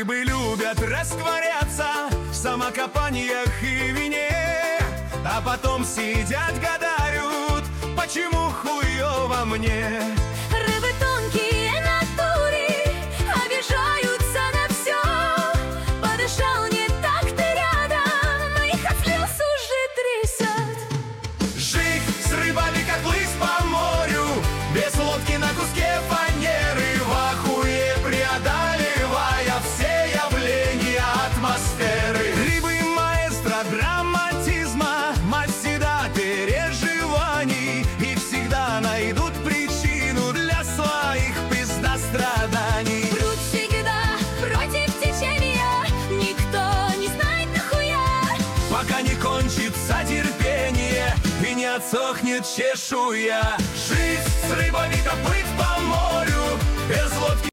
Рыбы любят растворяться в самокопаниях и вине, а потом сидят, гадают, почему хуёво мне. Рыбы тонкие натуры обижаются на все. Подышал не так ты рядом, их от слез уже трясет. Жить с рыбами, как лысь по морю, без лодки на куске фанеры, в ахуе преодолевая все явления атмосферы. Рыбы маэстро драматизма, мастера переживаний, и всегда найдут причину для своих пиздостраданий. Пруд всегда против течения, никто не знает нахуя, Пока не кончится терпение и не отсохнет чешуя. Жизнь с рыбами, как плыть по морю, без лодки